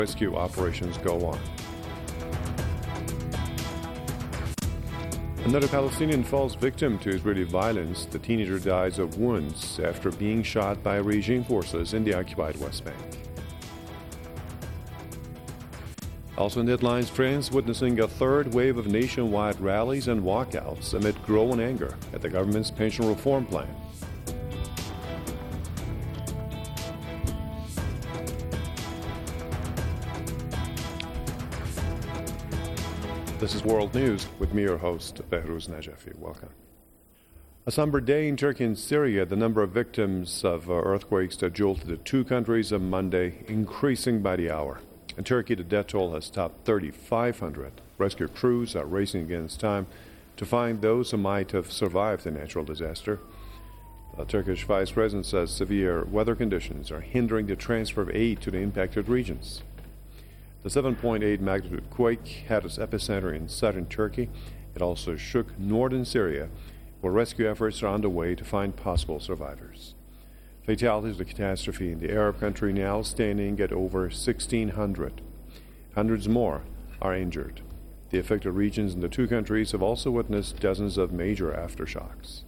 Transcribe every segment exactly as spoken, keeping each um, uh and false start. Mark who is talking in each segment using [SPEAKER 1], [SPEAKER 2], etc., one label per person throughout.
[SPEAKER 1] Rescue operations go on. Another Palestinian falls victim to Israeli violence. The teenager dies of wounds after being shot by regime forces in the occupied West Bank. Also in headlines, France witnessing a third wave of nationwide rallies and walkouts amid growing anger at the government's pension reform plan. This is World News with me, your host, Behruz Najafi. Welcome. A somber day in Turkey and Syria. The number of victims of earthquakes that jolted the two countries on Monday increasing by the hour. In Turkey, the death toll has topped thirty-five hundred. Rescue crews are racing against time to find those who might have survived the natural disaster. The Turkish vice president says severe weather conditions are hindering the transfer of aid to the impacted regions. The seven point eight magnitude quake had its epicenter in southern Turkey. It also shook northern Syria, where rescue efforts are underway to find possible survivors. Fatalities of the catastrophe in the Arab country now standing at over sixteen hundred. Hundreds more are injured. The affected regions in the two countries have also witnessed dozens of major aftershocks.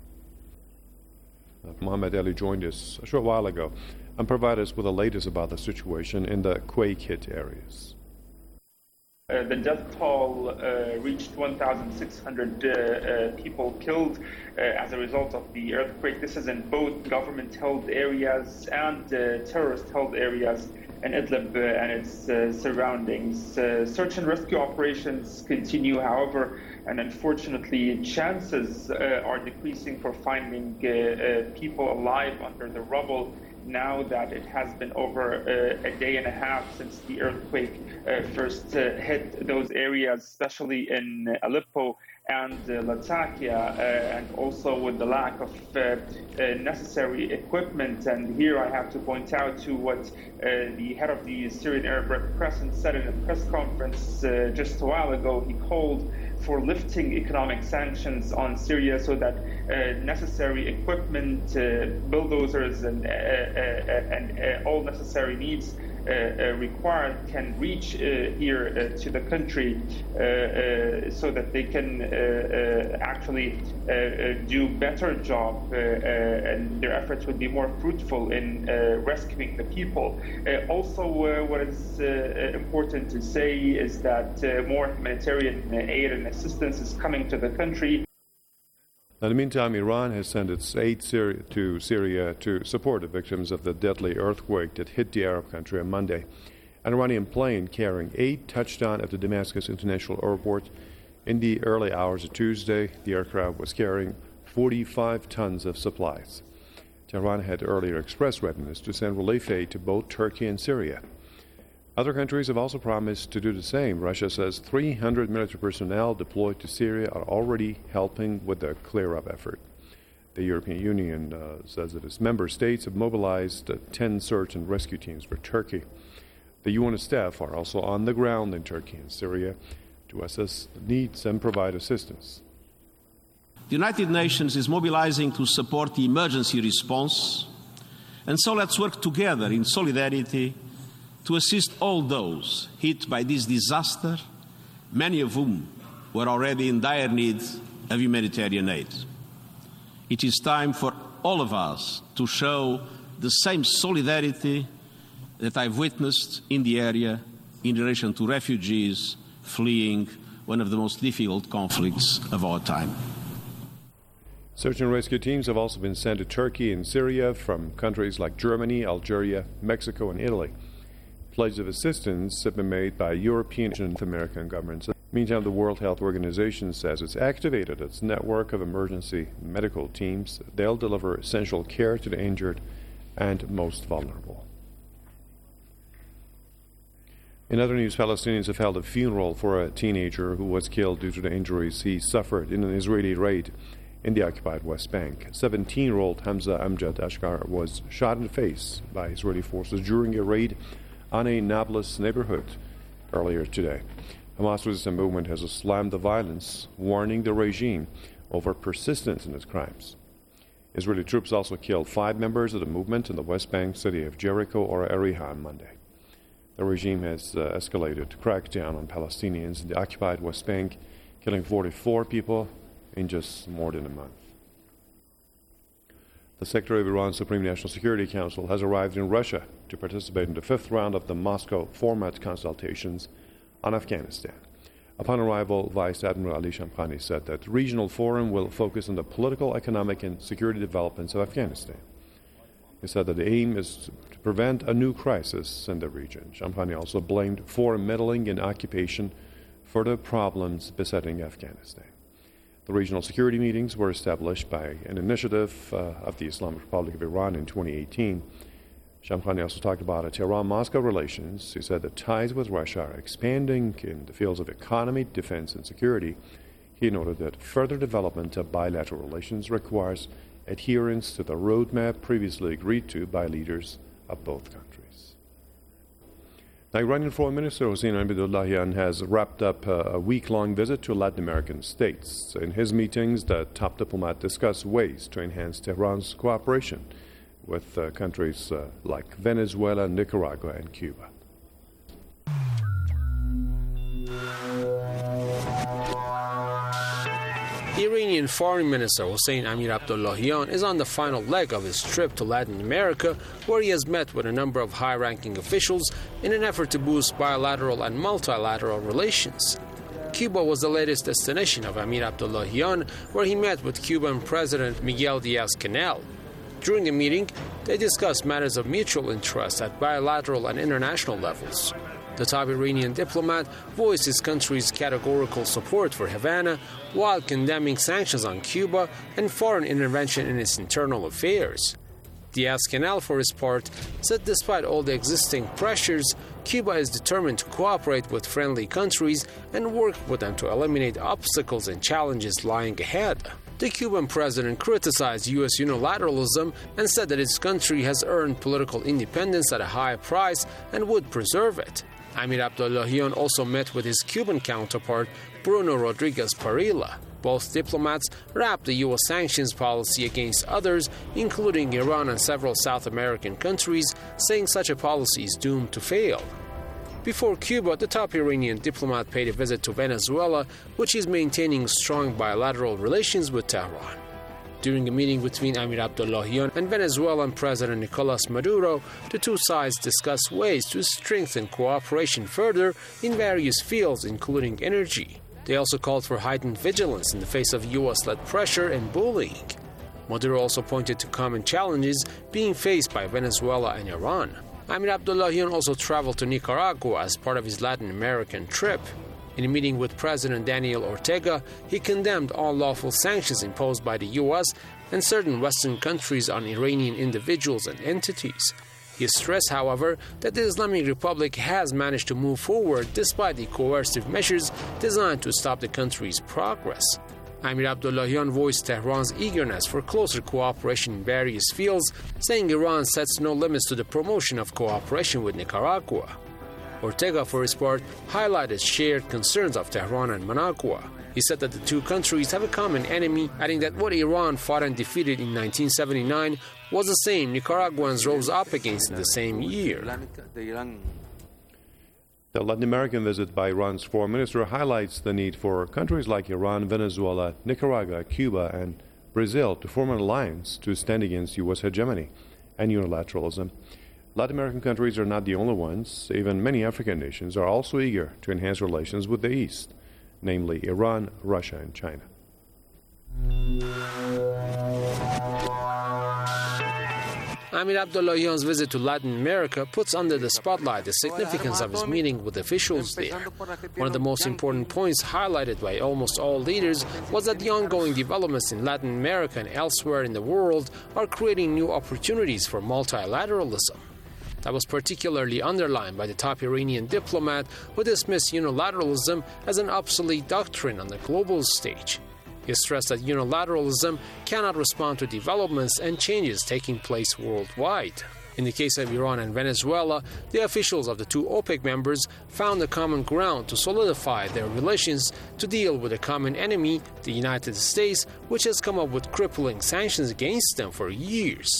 [SPEAKER 1] Uh, Mohammed Ali joined us a short while ago and provided us with the latest about the situation in the quake-hit areas.
[SPEAKER 2] Uh, the death toll uh, reached one thousand six hundred uh, uh, people killed uh, as a result of the earthquake. This is in both government-held areas and uh, terrorist-held areas in Idlib uh, and its uh, surroundings. Uh, search and rescue operations continue, however, and unfortunately, chances uh, are decreasing for finding uh, uh, people alive under the rubble, now that it has been over uh, a day and a half since the earthquake uh, first uh, hit those areas, especially in uh, Aleppo and uh, Latakia, uh, and also with the lack of uh, uh, necessary equipment. And here I have to point out to what uh, the head of the Syrian Arab Red Crescent said in a press conference uh, just a while ago. He called for lifting economic sanctions on Syria so that uh, necessary equipment, uh, bulldozers, and, uh, uh, and uh, all necessary needs uh, uh, required can reach uh, here uh, to the country uh, uh, so that they can uh, uh, actually uh, uh, do better job uh, uh, and their efforts would be more fruitful in uh, rescuing the people. Uh, also, uh, what is uh, important to say is that uh, more humanitarian aid and assistance is coming to the country.
[SPEAKER 1] In the meantime, Iran has sent its aid Syria to Syria to support the victims of the deadly earthquake that hit the Arab country on Monday. An Iranian plane carrying aid touched down at the Damascus International Airport in the early hours of Tuesday. The aircraft was carrying forty-five tons of supplies. Tehran had earlier expressed readiness to send relief aid to both Turkey and Syria. Other countries have also promised to do the same. Russia says three hundred military personnel deployed to Syria are already helping with the clear-up effort. The European Union uh, says that its member states have mobilized uh, ten search and rescue teams for Turkey. The U N staff are also on the ground in Turkey and Syria to assess needs and provide assistance.
[SPEAKER 3] The United Nations is mobilizing to support the emergency response, and so let's work together in solidarity to assist all those hit by this disaster, many of whom were already in dire need of humanitarian aid. It is time for all of us to show the same solidarity that I've witnessed in the area in relation to refugees fleeing one of the most difficult conflicts of our time.
[SPEAKER 1] Search and rescue teams have also been sent to Turkey and Syria from countries like Germany, Algeria, Mexico, and Italy. Pledges of assistance have been made by European and North American governments. Meantime, the World Health Organization says it's activated its network of emergency medical teams. They'll deliver essential care to the injured and most vulnerable. In other news, Palestinians have held a funeral for a teenager who was killed due to the injuries he suffered in an Israeli raid in the occupied West Bank. seventeen-year-old Hamza Amjad Ashkar was shot in the face by Israeli forces during a raid on a Nablus neighborhood earlier today. Hamas resistance movement has slammed the violence, warning the regime over persistence in its crimes. Israeli troops also killed five members of the movement in the West Bank city of Jericho or Eriha on Monday. The regime has uh, escalated crackdown on Palestinians in the occupied West Bank, killing forty-four people in just more than a month. The Secretary of Iran's Supreme National Security Council has arrived in Russia to participate in the fifth round of the Moscow format consultations on Afghanistan. Upon arrival, Vice Admiral Ali Shamkhani said that the regional forum will focus on the political, economic, and security developments of Afghanistan. He said that the aim is to prevent a new crisis in the region. Shamkhani also blamed foreign meddling in occupation for the problems besetting Afghanistan. The regional security meetings were established by an initiative uh, of the Islamic Republic of Iran in twenty eighteen. Shamkhani also talked about Tehran-Moscow relations. He said that ties with Russia are expanding in the fields of economy, defense, and security. He noted that further development of bilateral relations requires adherence to the roadmap previously agreed to by leaders of both countries. Now, Iranian Foreign Minister Hossein Amirullahian has wrapped up a week-long visit to Latin American states. In his meetings, the top diplomat discussed ways to enhance Tehran's cooperation with uh, countries uh, like Venezuela, Nicaragua, and Cuba.
[SPEAKER 4] Iranian Foreign Minister Hossein Amir Abdullahian is on the final leg of his trip to Latin America, where he has met with a number of high-ranking officials in an effort to boost bilateral and multilateral relations. Cuba was the latest destination of Amir Abdullahian, where he met with Cuban President Miguel Díaz-Canel. During the meeting, they discussed matters of mutual interest at bilateral and international levels. The top Iranian diplomat voiced his country's categorical support for Havana while condemning sanctions on Cuba and foreign intervention in its internal affairs. Díaz-Canel, for his part, said despite all the existing pressures, Cuba is determined to cooperate with friendly countries and work with them to eliminate obstacles and challenges lying ahead. The Cuban president criticized U S unilateralism and said that his country has earned political independence at a high price and would preserve it. Amir Abdullahian also met with his Cuban counterpart, Bruno Rodriguez Parilla. Both diplomats wrapped the U S sanctions policy against others, including Iran and several South American countries, saying such a policy is doomed to fail. Before Cuba, the top Iranian diplomat paid a visit to Venezuela, which is maintaining strong bilateral relations with Tehran. During a meeting between Amir Abdullahian and Venezuelan President Nicolas Maduro, the two sides discussed ways to strengthen cooperation further in various fields, including energy. They also called for heightened vigilance in the face of U S-led pressure and bullying. Maduro also pointed to common challenges being faced by Venezuela and Iran. Amir Abdullahian also traveled to Nicaragua as part of his Latin American trip. In a meeting with President Daniel Ortega, he condemned all lawful sanctions imposed by the U S and certain Western countries on Iranian individuals and entities. He stressed, however, that the Islamic Republic has managed to move forward despite the coercive measures designed to stop the country's progress. Amir Abdullahian voiced Tehran's eagerness for closer cooperation in various fields, saying Iran sets no limits to the promotion of cooperation with Nicaragua. Ortega, for his part, highlighted shared concerns of Tehran and Managua. He said that the two countries have a common enemy, adding that what Iran fought and defeated in nineteen seventy-nine was the same Nicaraguans rose up against in the same year.
[SPEAKER 1] The Latin American visit by Iran's foreign minister highlights the need for countries like Iran, Venezuela, Nicaragua, Cuba, and Brazil to form an alliance to stand against U S hegemony and unilateralism. Latin American countries are not the only ones. Even many African nations are also eager to enhance relations with the East, namely Iran, Russia, and China.
[SPEAKER 4] Amir Abdullahian's visit to Latin America puts under the spotlight the significance of his meeting with officials there. One of the most important points highlighted by almost all leaders was that the ongoing developments in Latin America and elsewhere in the world are creating new opportunities for multilateralism. That was particularly underlined by the top Iranian diplomat, who dismissed unilateralism as an obsolete doctrine on the global stage. He stressed that unilateralism cannot respond to developments and changes taking place worldwide. In the case of Iran and Venezuela, the officials of the two OPEC members found a common ground to solidify their relations to deal with a common enemy, the United States, which has come up with crippling sanctions against them for years.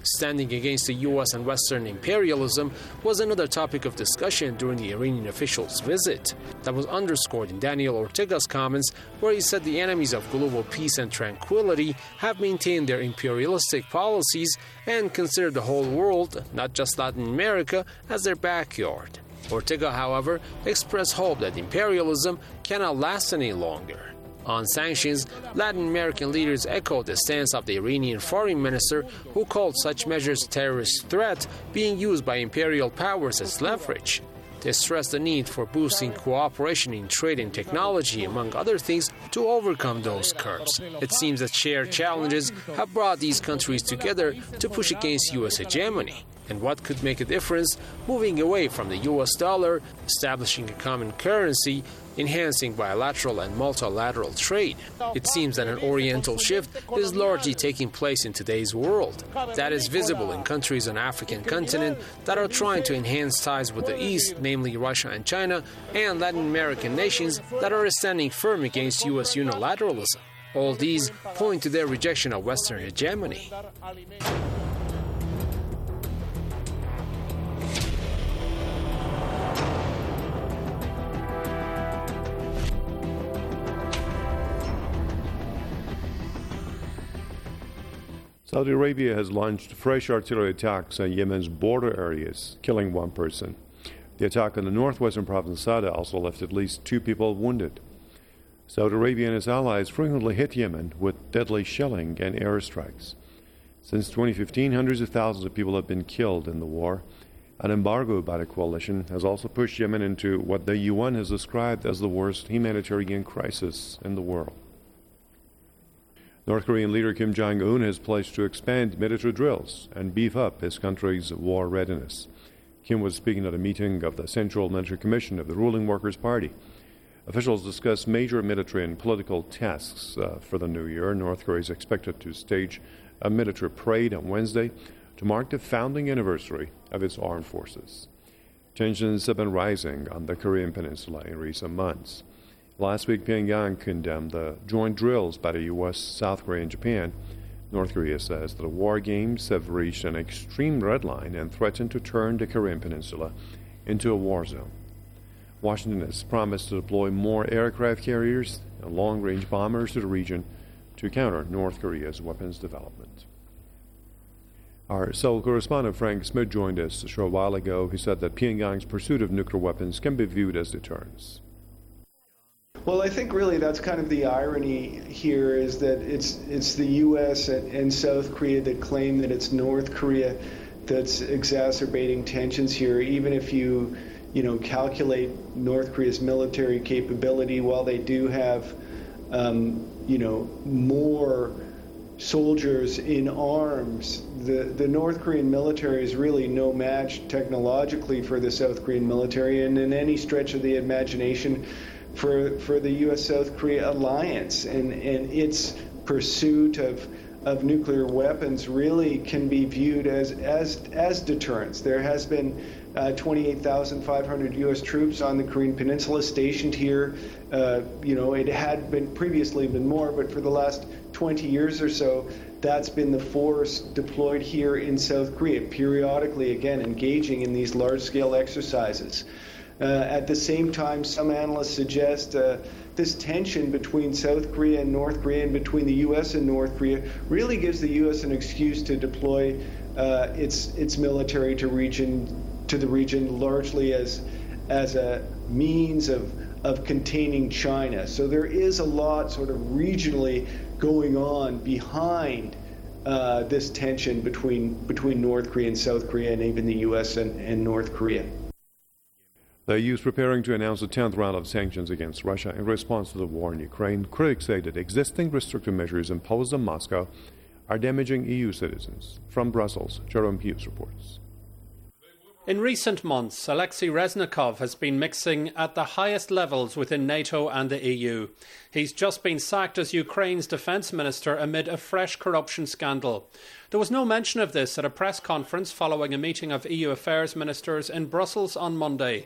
[SPEAKER 4] Standing against the U S and Western imperialism was another topic of discussion during the Iranian officials' visit. That was underscored in Daniel Ortega's comments, where he said the enemies of global peace and tranquility have maintained their imperialistic policies and consider the whole world, not just Latin America, as their backyard. Ortega, however, expressed hope that imperialism cannot last any longer. On sanctions, Latin American leaders echoed the stance of the Iranian foreign minister, who called such measures a terrorist threat being used by imperial powers as leverage. They stressed the need for boosting cooperation in trade and technology, among other things, to overcome those curbs. It seems that shared challenges have brought these countries together to push against U S hegemony. And what could make a difference? Moving away from the U S dollar, establishing a common currency, enhancing bilateral and multilateral trade. It seems that an oriental shift is largely taking place in today's world. That is visible in countries on the African continent that are trying to enhance ties with the East, namely Russia and China, and Latin American nations that are standing firm against U S unilateralism. All these point to their rejection of Western hegemony.
[SPEAKER 1] Saudi Arabia has launched fresh artillery attacks on Yemen's border areas, killing one person. The attack in the northwestern province of Sada also left at least two people wounded. Saudi Arabia and its allies frequently hit Yemen with deadly shelling and airstrikes. Since twenty fifteen, hundreds of thousands of people have been killed in the war. An embargo by the coalition has also pushed Yemen into what the U N has described as the worst humanitarian crisis in the world. North Korean leader Kim Jong-un has pledged to expand military drills and beef up his country's war readiness. Kim was speaking at a meeting of the Central Military Commission of the ruling Workers' Party. Officials discussed major military and political tasks uh, for the new year. North Korea is expected to stage a military parade on Wednesday to mark the founding anniversary of its armed forces. Tensions have been rising on the Korean peninsula in recent months. Last week, Pyongyang condemned the joint drills by the U S, South Korea, and Japan. North Korea says that the war games have reached an extreme red line and threatened to turn the Korean peninsula into a war zone. Washington has promised to deploy more aircraft carriers and long-range bombers to the region to counter North Korea's weapons development. Our Seoul correspondent Frank Smith joined us a short while ago. He said that Pyongyang's pursuit of nuclear weapons can be viewed as deterrence.
[SPEAKER 5] Well, I think really that's kind of the irony here, is that it's it's the U S and, and South Korea that claim that it's North Korea that's exacerbating tensions here. Even if you, you know, calculate North Korea's military capability, while they do have, um, you know, more soldiers in arms, the, the North Korean military is really no match technologically for the South Korean military, and in any stretch of the imagination, for for the U S South Korea alliance, and, and its pursuit of of nuclear weapons really can be viewed as as as deterrence. There has been uh, twenty-eight thousand five hundred U S troops on the Korean Peninsula stationed here. Uh, you know, it had been previously been more, but for the last twenty years or so, that's been the force deployed here in South Korea, periodically again engaging in these large-scale exercises. Uh, at the same time, some analysts suggest uh, this tension between South Korea and North Korea, and between the U S and North Korea, really gives the U S an excuse to deploy uh, its its military to region to the region, largely as as a means of of containing China. So there is a lot sort of regionally going on behind uh, this tension between between North Korea and South Korea, and even the U S and, and North Korea.
[SPEAKER 1] The E U is preparing to announce a tenth round of sanctions against Russia in response to the war in Ukraine. Critics say that existing restrictive measures imposed on Moscow are damaging E U citizens. From Brussels, Jerome Hughes reports.
[SPEAKER 6] In recent months, Alexei Reznikov has been mixing at the highest levels within NATO and the E U. He's just been sacked as Ukraine's defence minister amid a fresh corruption scandal. There was no mention of this at a press conference following a meeting of E U affairs ministers in Brussels on Monday.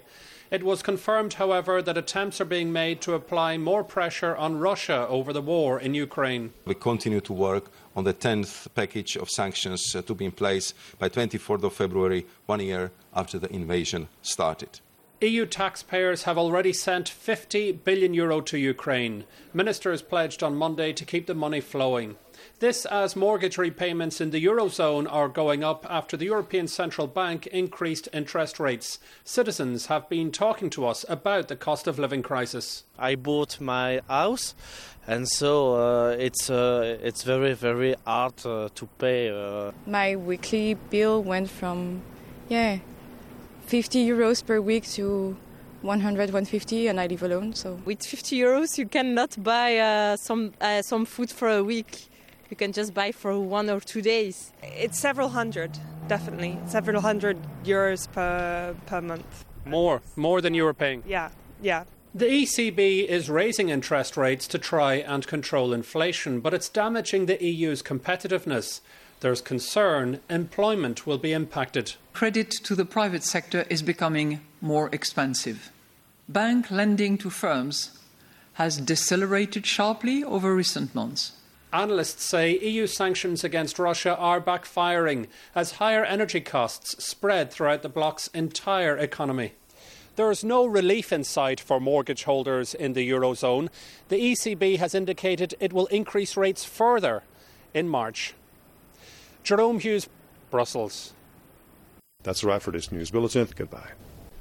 [SPEAKER 6] It was confirmed, however, that attempts are being made to apply more pressure on Russia over the war in Ukraine.
[SPEAKER 7] We continue to work on the tenth package of sanctions uh, to be in place by twenty-fourth of February, one year after the invasion started.
[SPEAKER 6] E U taxpayers have already sent fifty billion euro to Ukraine. Ministers pledged on Monday to keep the money flowing. This as mortgage repayments in the Eurozone are going up after the European Central Bank increased interest rates. Citizens have been talking to us about the cost of living crisis.
[SPEAKER 8] I bought my house, and so uh, it's uh, it's very, very hard uh, to pay. Uh.
[SPEAKER 9] My weekly bill went from, yeah, fifty euros per week to one hundred, one hundred fifty, and I live alone. So
[SPEAKER 10] with fifty euros, you cannot buy uh, some uh, some food for a week. You can just buy for one or two days.
[SPEAKER 11] It's several hundred, definitely. Several hundred euros per per month.
[SPEAKER 6] More, more than you were paying?
[SPEAKER 11] Yeah, yeah.
[SPEAKER 6] The E C B is raising interest rates to try and control inflation, but it's damaging the E U's competitiveness. There's concern employment will be impacted.
[SPEAKER 12] Credit to the private sector is becoming more expensive. Bank lending to firms has decelerated sharply over recent months.
[SPEAKER 6] Analysts say E U sanctions against Russia are backfiring as higher energy costs spread throughout the bloc's entire economy. There is no relief in sight for mortgage holders in the Eurozone. The E C B has indicated it will increase rates further in March. Jerome Hughes, Brussels.
[SPEAKER 1] That's a wrap for this news bulletin. Goodbye.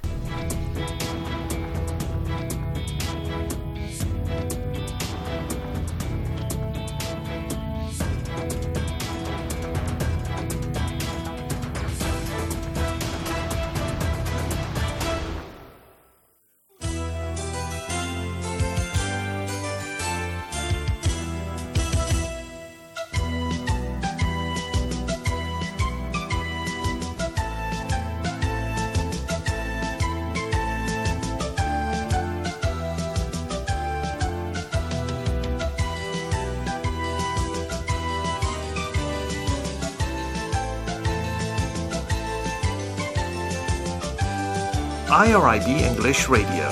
[SPEAKER 13] I R I B English Radio.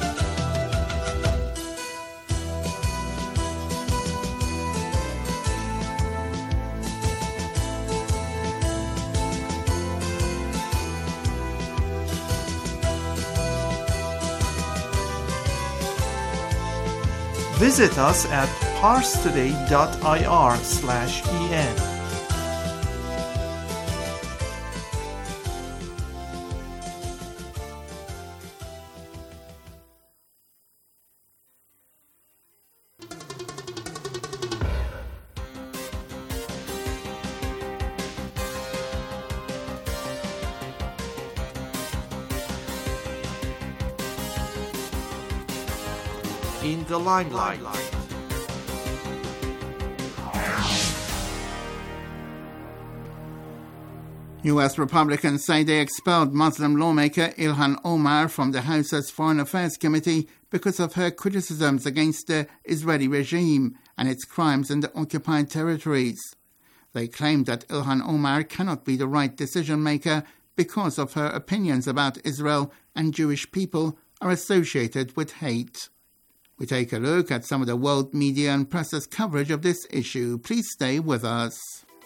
[SPEAKER 13] Visit us at parstoday.ir slash en. In the limelight.
[SPEAKER 14] U S Republicans say they expelled Muslim lawmaker Ilhan Omar from the House's Foreign Affairs Committee because of her criticisms against the Israeli regime and its crimes in the occupied territories. They claim that Ilhan Omar cannot be the right decision-maker because of her opinions about Israel and Jewish people are associated with hate. We take a look at some of the world media and press's coverage of this issue. Please stay with us.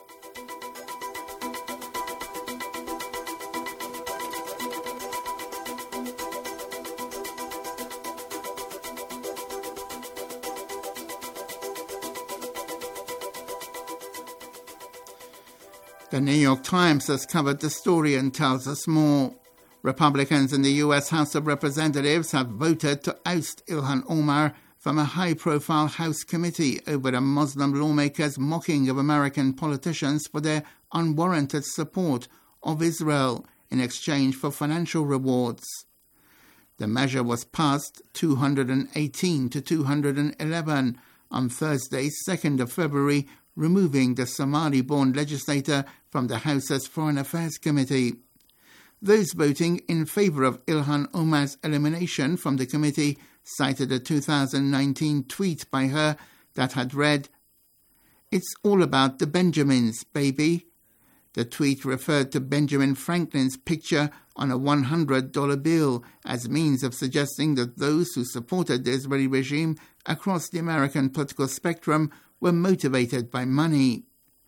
[SPEAKER 14] The New York Times has covered the story and tells us more. Republicans in the U S House of Representatives have voted to oust Ilhan Omar from a high-profile House committee over a Muslim lawmaker's mocking of American politicians for their unwarranted support of Israel in exchange for financial rewards. The measure was passed two hundred eighteen to two hundred eleven on Thursday, second of February, removing the Somali-born legislator from the House's Foreign Affairs Committee. Those voting in favour of Ilhan Omar's elimination from the committee cited a two thousand nineteen tweet by her that had read, "It's all about the Benjamins, baby." The tweet referred to Benjamin Franklin's picture on a one hundred dollar bill as means of suggesting that those who supported the Israeli regime across the American political spectrum were motivated by money.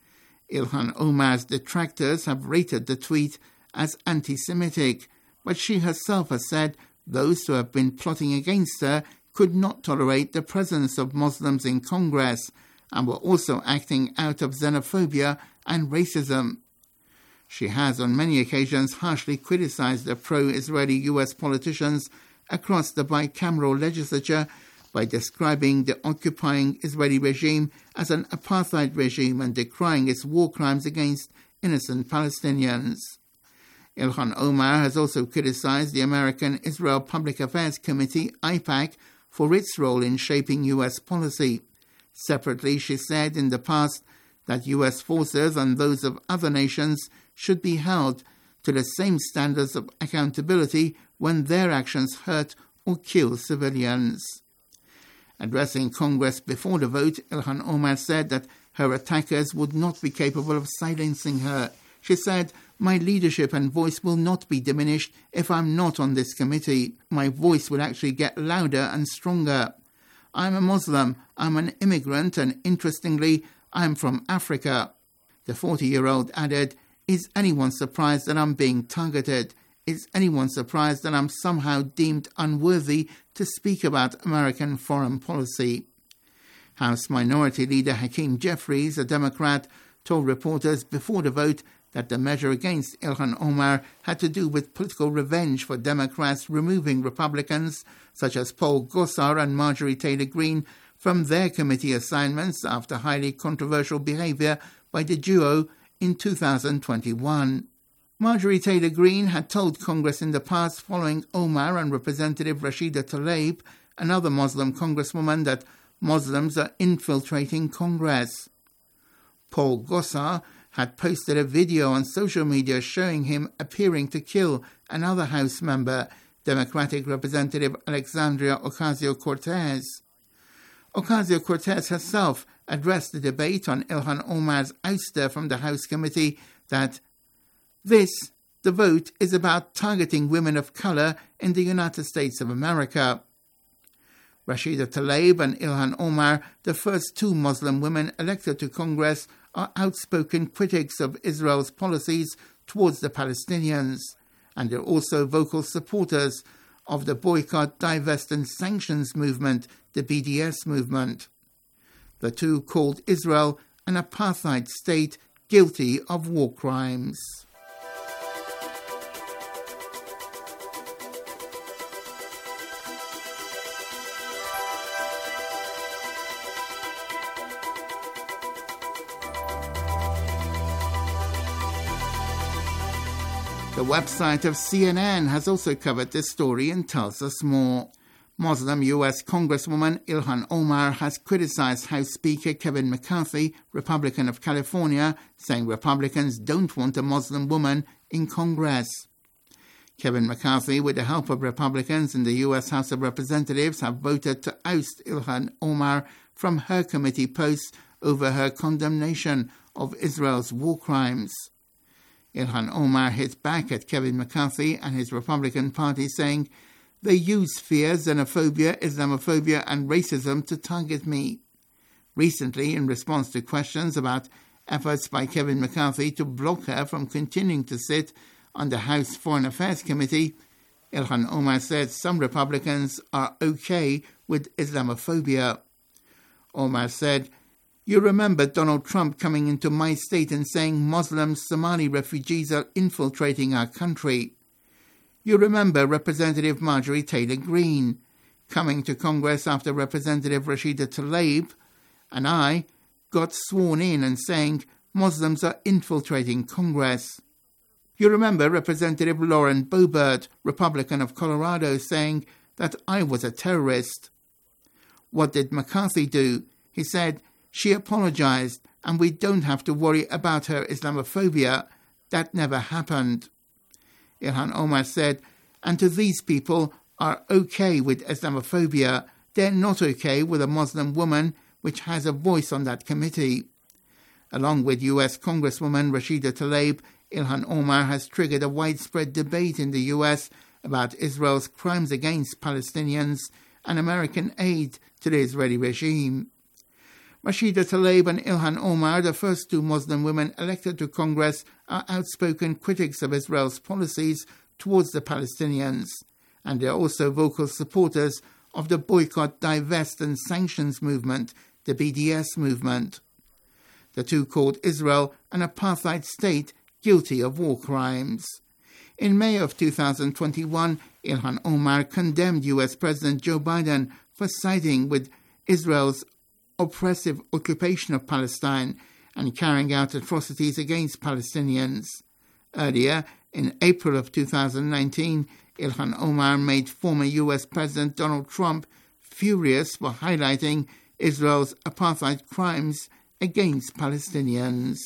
[SPEAKER 14] Ilhan Omar's detractors have rated the tweet as anti-Semitic, but she herself has said those who have been plotting against her could not tolerate the presence of Muslims in Congress and were also acting out of xenophobia and racism. She has on many occasions harshly criticized the pro-Israeli U S politicians across the bicameral legislature by describing the occupying Israeli regime as an apartheid regime and decrying its war crimes against innocent Palestinians. Ilhan Omar has also criticized the American Israel Public Affairs Committee, I PAC, for its role in shaping U S policy. Separately, she said in the past that U S forces and those of other nations should be held to the same standards of accountability when their actions hurt or kill civilians. Addressing Congress before the vote, Ilhan Omar said that her attackers would not be capable of silencing her. She said, "My leadership and voice will not be diminished if I'm not on this committee. My voice will actually get louder and stronger. I'm a Muslim, I'm an immigrant, and interestingly, I'm from Africa." The forty-year-old added, "Is anyone surprised that I'm being targeted? Is anyone surprised that I'm somehow deemed unworthy to speak about American foreign policy?" House Minority Leader Hakeem Jeffries, a Democrat, told reporters before the vote that the measure against Ilhan Omar had to do with political revenge for Democrats removing Republicans such as Paul Gosar and Marjorie Taylor Greene from their committee assignments after highly controversial behavior by the duo in two thousand twenty-one. Marjorie Taylor Greene had told Congress in the past, following Omar and Representative Rashida Tlaib, another Muslim congresswoman, that Muslims are infiltrating Congress. Paul Gosar had posted a video on social media showing him appearing to kill another House member, Democratic Representative Alexandria Ocasio-Cortez. Ocasio-Cortez herself addressed the debate on Ilhan Omar's ouster from the House committee that this, the vote, is about targeting women of color in the United States of America. Rashida Tlaib and Ilhan Omar, the first two Muslim women elected to Congress, are outspoken critics of Israel's policies towards the Palestinians, and they're also vocal supporters of the Boycott, Divest and Sanctions movement, the B D S movement. The two called Israel an apartheid state guilty of war crimes. The website of C N N has also covered this story and tells us more. Muslim U S Congresswoman Ilhan Omar has criticized House Speaker Kevin McCarthy, Republican of California, saying Republicans don't want a Muslim woman in Congress. Kevin McCarthy, with the help of Republicans in the U S House of Representatives, have voted to oust Ilhan Omar from her committee posts over her condemnation of Israel's war crimes. Ilhan Omar hit back at Kevin McCarthy and his Republican Party, saying, "They use fear, xenophobia, Islamophobia and racism to target me." Recently, in response to questions about efforts by Kevin McCarthy to block her from continuing to sit on the House Foreign Affairs Committee, Ilhan Omar said some Republicans are okay with Islamophobia. Omar said, "You remember Donald Trump coming into my state and saying Muslim Somali refugees are infiltrating our country. You remember Representative Marjorie Taylor Greene coming to Congress after Representative Rashida Tlaib and I got sworn in and saying Muslims are infiltrating Congress. You remember Representative Lauren Boebert, Republican of Colorado, saying that I was a terrorist. What did McCarthy do? He said, she apologized, and we don't have to worry about her Islamophobia. That never happened." Ilhan Omar said, "And to these people are okay with Islamophobia. They're not okay with a Muslim woman which has a voice on that committee." Along with U S Congresswoman Rashida Tlaib, Ilhan Omar has triggered a widespread debate in the U S about Israel's crimes against Palestinians and American aid to the Israeli regime. Rashida Tlaib and Ilhan Omar, the first two Muslim women elected to Congress, are outspoken critics of Israel's policies towards the Palestinians, and they are also vocal supporters of the Boycott, Divest and Sanctions movement, the B D S movement. The two called Israel an apartheid state guilty of war crimes. In May of two thousand twenty-one, Ilhan Omar condemned U S President Joe Biden for siding with Israel's oppressive occupation of Palestine and carrying out atrocities against Palestinians. Earlier, in April of two thousand nineteen, Ilhan Omar made former U S President Donald Trump furious for highlighting Israel's apartheid crimes against Palestinians.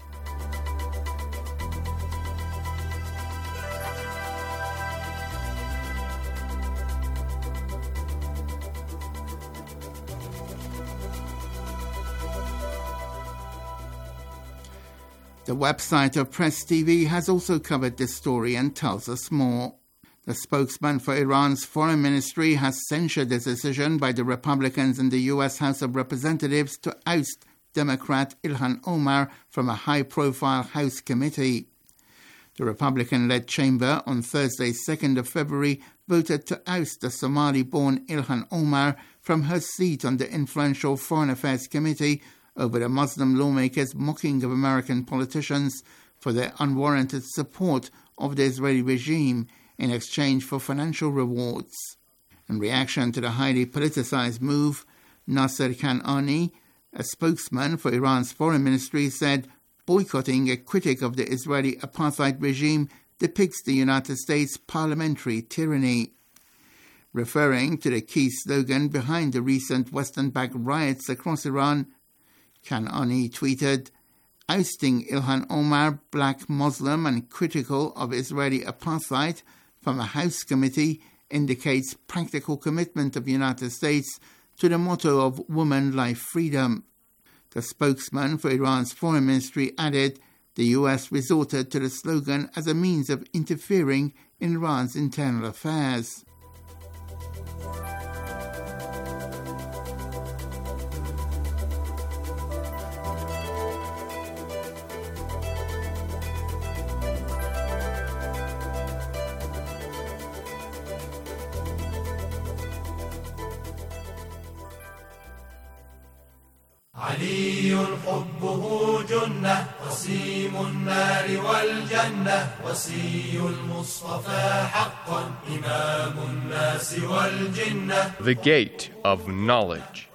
[SPEAKER 14] The website of Press T V has also covered this story and tells us more. The spokesman for Iran's foreign ministry has censured the decision by the Republicans in the U S House of Representatives to oust Democrat Ilhan Omar from a high-profile House committee. The Republican-led chamber on Thursday, second of February, voted to oust the Somali-born Ilhan Omar from her seat on the influential Foreign Affairs Committee over the Muslim lawmakers mocking of American politicians for their unwarranted support of the Israeli regime in exchange for financial rewards. In reaction to the highly politicized move, Nasser Kanani, a spokesman for Iran's foreign ministry, said boycotting a critic of the Israeli apartheid regime depicts the United States parliamentary tyranny. Referring to the key slogan behind the recent Western-backed riots across Iran, Kanani tweeted, "Ousting Ilhan Omar, black Muslim and critical of Israeli apartheid, from a House committee indicates practical commitment of the United States to the motto of woman, life, freedom." The spokesman for Iran's foreign ministry added the U S resorted to the slogan as a means of interfering in Iran's internal affairs.
[SPEAKER 15] علي حبه جنة قسيم النار والجنة وصي المصطفى حقا إمام الناس والجنة.
[SPEAKER 16] The Gate of Knowledge.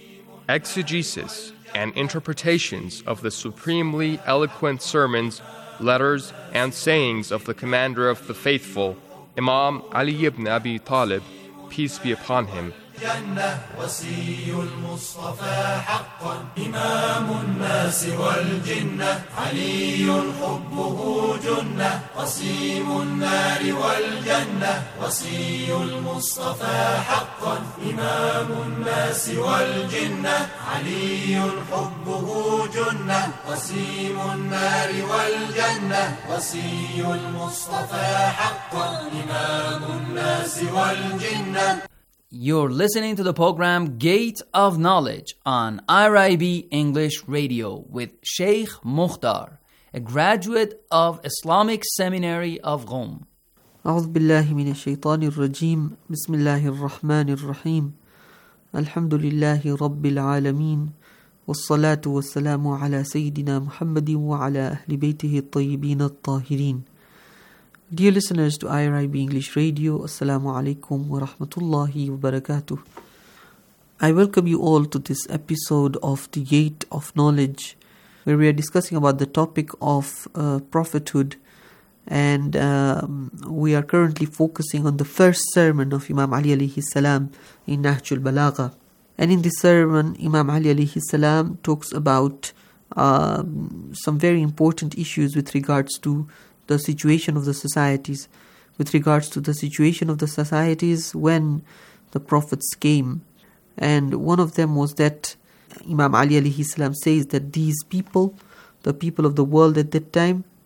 [SPEAKER 16] Exegesis and interpretations of the supremely eloquent sermons, letters, and sayings of the Commander of the Faithful, Imam Ali ibn Abi Talib, peace be upon him.
[SPEAKER 15] جنة وصي المصطفى حقا إمام الناس والجنة علي حبه جنة قسيم النار والجنة وصي المصطفى حقا إمام الناس والجنة علي حبه جنة قسيم النار والجنة وصي المصطفى حقا إمام الناس والجنة.
[SPEAKER 17] You're listening to the program Gate of Knowledge on I R I B English Radio with Sheikh Mukhtar, a graduate of Islamic Seminary of Qom.
[SPEAKER 18] أعوذ بالله من الشيطان الرجيم بسم الله الرحمن الرحيم الحمد لله رب العالمين والصلاة والسلام على سيدنا محمد وعلى أهل بيته الطيبين الطاهرين. Dear listeners to I R I B English Radio, Assalamu alaikum wa rahmatullahi wa barakatuh. I welcome you all to this episode of The Gate of Knowledge, where we are discussing about the topic of uh, prophethood, and um, we are currently focusing on the first sermon of Imam Ali alayhi salam in Nahjul Balagha. And in this sermon, Imam Ali alayhi salam talks about um, some very important issues with regards to the situation of the societies, with regards to the situation of the societies when the prophets came. And one of them was that Imam Ali alayhi salam says that these people, the people of the world at that time,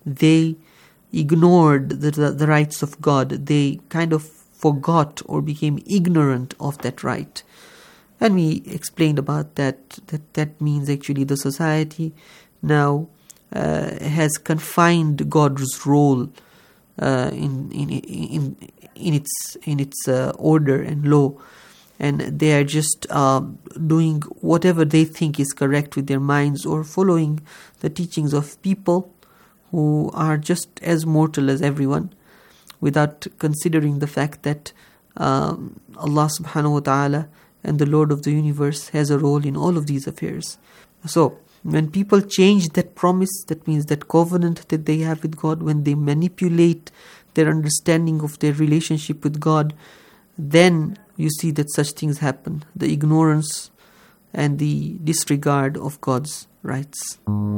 [SPEAKER 18] they ignored the, the, the rights of God. They kind of forgot or became ignorant of that right. And we explained about that, that that means actually the society now uh, has confined God's role uh, in, in, in, in its, in its uh, order and law. And they are just uh, doing whatever they think is correct with their minds, or following the teachings of people who are just as mortal as everyone, without considering the fact that um, Allah subhanahu wa ta'ala and the Lord of the universe has a role in all of these affairs. So, when people change that promise, that means that covenant that they have with God, when they manipulate their understanding of their relationship with God, then you see that such things happen. The ignorance and the disregard of God's rights.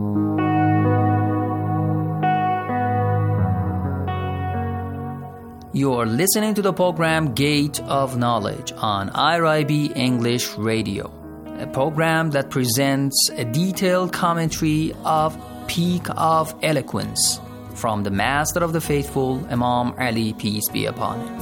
[SPEAKER 17] You're listening to the program Gate of Knowledge on I R I B English Radio, a program that presents a detailed commentary of Peak of Eloquence from the Master of the Faithful, Imam Ali, peace be upon him.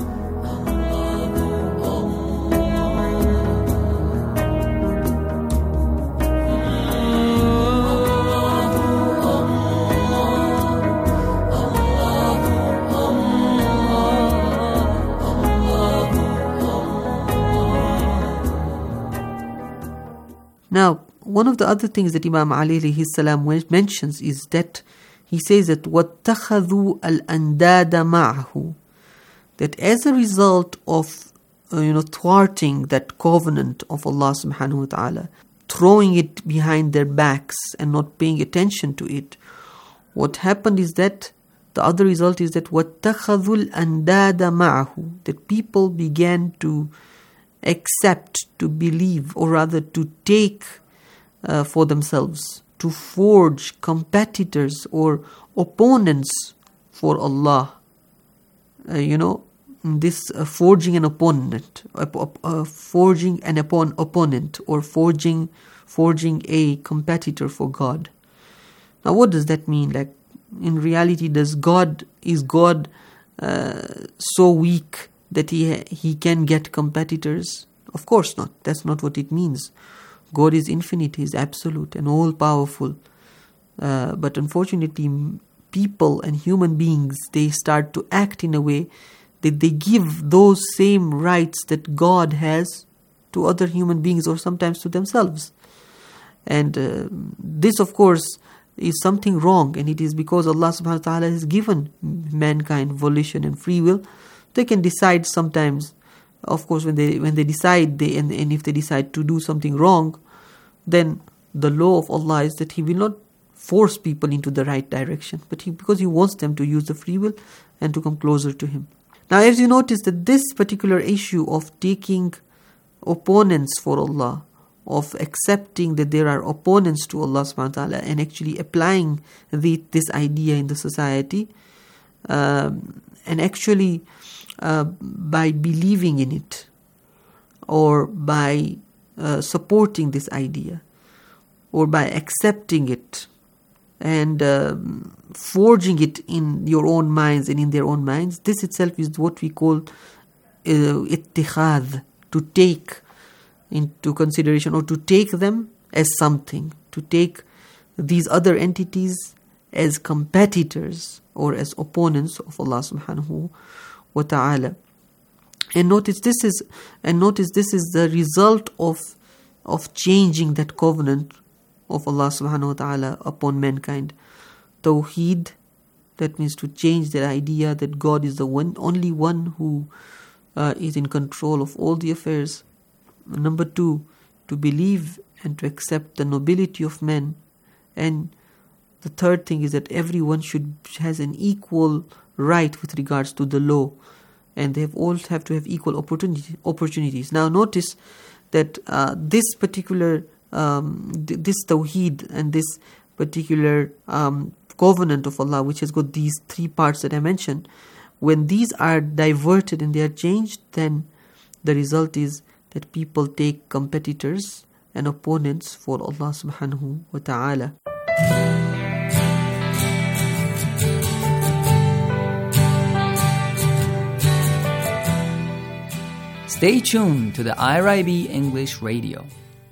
[SPEAKER 18] Now, one of the other things that Imam Ali alayhi salam mentions is that he says that وَاتَّخَذُوا الْأَنْدَادَ مَعَهُ, that as a result of uh, you know thwarting that covenant of Allah subhanahu wa ta'ala, throwing it behind their backs and not paying attention to it, what happened is that the other result is that وَاتَّخَذُوا الْأَنْدَادَ مَعَهُ, that people began to accept, to believe, or rather to take uh, for themselves, to forge competitors or opponents for Allah. Uh, you know, this uh, forging an opponent, uh, uh, forging an opon- opponent, or forging forging a competitor for God. Now, what does that mean? Like, in reality, does God is God uh, so weak that he he can get competitors? Of course not. That's not what it means. God is infinite, He is absolute and all-powerful. Uh, but unfortunately, people and human beings, they start to act in a way that they give those same rights that God has to other human beings, or sometimes to themselves. And uh, this, of course, is something wrong, and it is because Allah subhanahu wa ta'ala has given mankind volition and free will. They can decide sometimes, of course, when they when they decide, they and, and if they decide to do something wrong, then the law of Allah is that He will not force people into the right direction, but he, because He wants them to use the free will and to come closer to Him. Now, as you notice that this particular issue of taking opponents for Allah, of accepting that there are opponents to Allah subhanahu wa ta'ala, and actually applying the, this idea in the society, um, and actually uh, by believing in it, or by uh, supporting this idea, or by accepting it, and um, forging it in your own minds and in their own minds, this itself is what we call uh, ittikhad, to take into consideration, or to take them as something, to take these other entities as competitors or as opponents of Allah subhanahu wa ta'ala. And notice this is and notice this is the result of of changing that covenant of Allah subhanahu wa ta'ala upon mankind. Tawheed, that means to change the idea that God is the one, only one who uh, is in control of all the affairs. Number two, to believe and to accept the nobility of men. And the third thing is that everyone should has an equal right with regards to the law, and they have all have to have equal opportunity, opportunities. Now notice that uh, this particular um, th- this tawheed and this particular um, covenant of Allah, which has got these three parts that I mentioned, when these are diverted and they are changed, then the result is that people take competitors and opponents for Allah subhanahu wa ta'ala.
[SPEAKER 17] Stay tuned to the I R I B English Radio.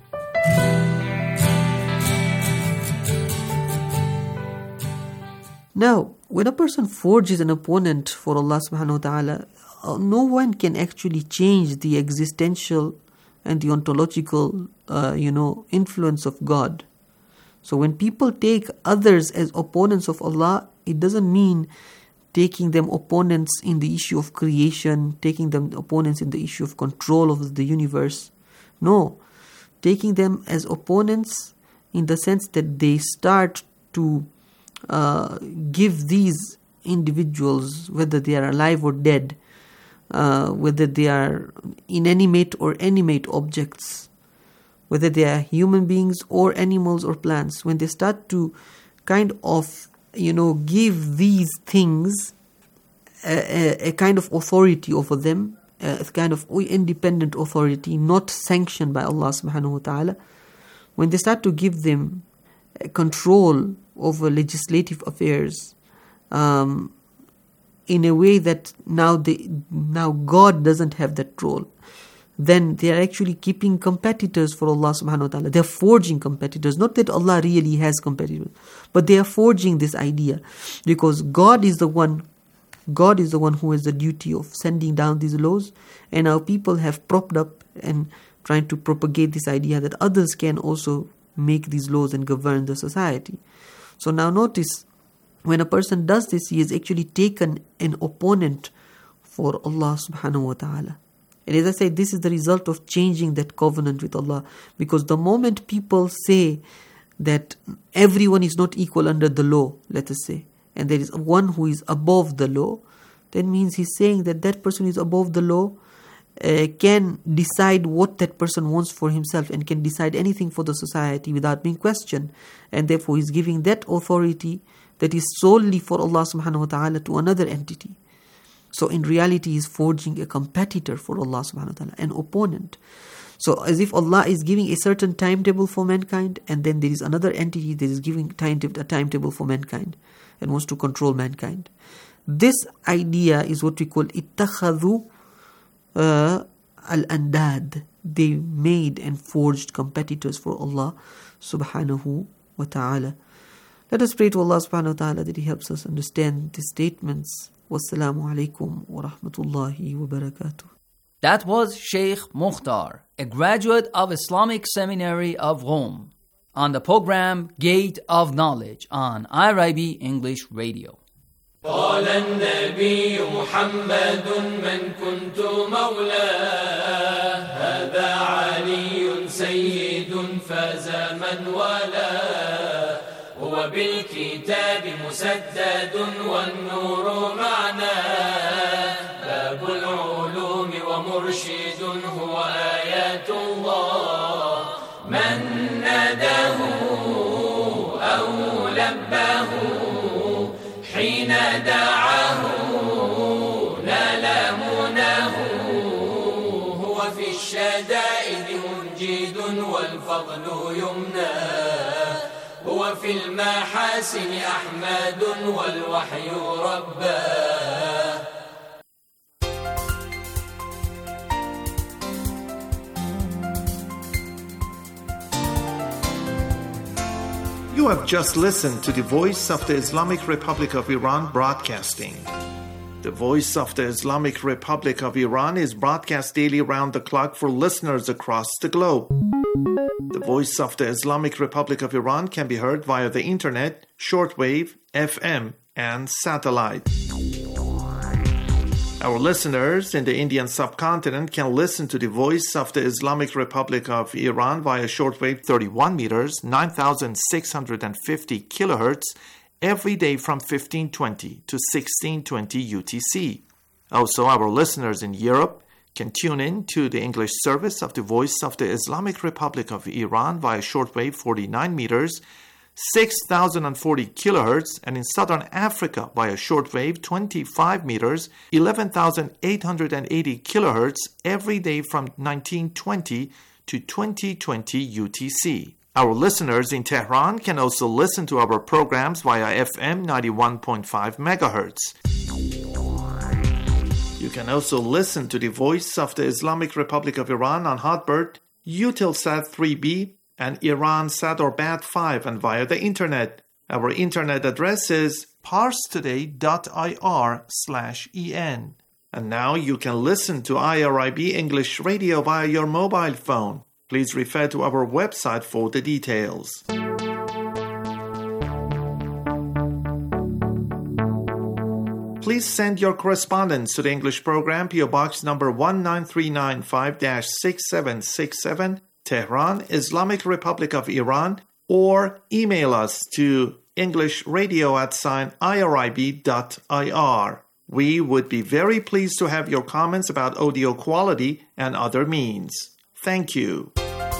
[SPEAKER 18] Now, when a person forges an opponent for Allah subhanahu wa ta'ala, uh, no one can actually change the existential and the ontological, uh, you know, influence of God. So when people take others as opponents of Allah, it doesn't mean taking them opponents in the issue of creation, taking them opponents in the issue of control of the universe. No, taking them as opponents in the sense that they start to uh, give these individuals, whether they are alive or dead, uh, whether they are inanimate or animate objects, whether they are human beings or animals or plants, when they start to kind of, you know, give these things a, a, a kind of authority over them, a kind of independent authority, not sanctioned by Allah subhanahu wa ta'ala, when they start to give them control over legislative affairs, um, in a way that now they, now God doesn't have that role, then they are actually keeping competitors for Allah subhanahu wa ta'ala. They are forging competitors. Not that Allah really has competitors, but they are forging this idea, because God is the one God is the one who has the duty of sending down these laws, and our people have propped up and trying to propagate this idea that others can also make these laws and govern the society. So now notice, when a person does this, he has actually taken an opponent for Allah subhanahu wa ta'ala. And as I say, this is the result of changing that covenant with Allah. Because the moment people say that everyone is not equal under the law, let us say, and there is one who is above the law, that means he's saying that that person who is above the law uh, can decide what that person wants for himself and can decide anything for the society without being questioned. And therefore he's giving that authority that is solely for Allah subhanahu wa ta'ala to another entity. So in reality, he's forging a competitor for Allah subhanahu wa ta'ala, an opponent. So as if Allah is giving a certain timetable for mankind, and then there is another entity that is giving a timetable for mankind and wants to control mankind. This idea is what we call ittakhadhu uh, al-andad. They made and forged competitors for Allah subhanahu wa ta'ala. Let us pray to Allah subhanahu wa ta'ala that He helps us understand these statements. Wassalamu alaikum wa rahmatullahi wa barakatuh.
[SPEAKER 17] That was Sheikh Mukhtar, a graduate of Islamic Seminary of Rome, on the program Gate of Knowledge on I R I B English Radio.
[SPEAKER 15] قال النبي محمد من كنت مولاه هذا علي سيد فاز من والاه هو بالكتاب مسدد والنور معناه باب العلوم ومرشد هو آيات الله من ناداه أو لباه حين دعاه نال مناه هو في الشدائد منجد والفضل يمناه هو في المحاسن أحمد والوحي رباه.
[SPEAKER 13] You have just listened to the Voice of the Islamic Republic of Iran broadcasting. The Voice of the Islamic Republic of Iran is broadcast daily round the clock for listeners across the globe. The Voice of the Islamic Republic of Iran can be heard via the internet, shortwave, F M, and satellite. Our listeners in the Indian subcontinent can listen to the Voice of the Islamic Republic of Iran via shortwave thirty-one meters, nine thousand six hundred fifty kilohertz, every day from fifteen twenty to sixteen twenty U T C. Also, our listeners in Europe can tune in to the English service of the Voice of the Islamic Republic of Iran via shortwave forty-nine meters, six thousand forty kilohertz, and in Southern Africa via shortwave twenty-five meters, eleven thousand eight hundred eighty kilohertz, every day from nineteen twenty to twenty twenty U T C. Our listeners in Tehran can also listen to our programs via F M ninety-one point five megahertz. You can also listen to the Voice of the Islamic Republic of Iran on Hotbird, Eutelsat three B, and Iransat or Bat five, and via the internet. Our internet address is parstoday.ir slash en. And now you can listen to I R I B English Radio via your mobile phone. Please refer to our website for the details. Please send your correspondence to the English program, P O Box number one nine three nine five dash six seven six seven, Tehran, Islamic Republic of Iran, or email us to englishradio at sign irib dot ir. We would be very pleased to have your comments about audio quality and other means. Thank you.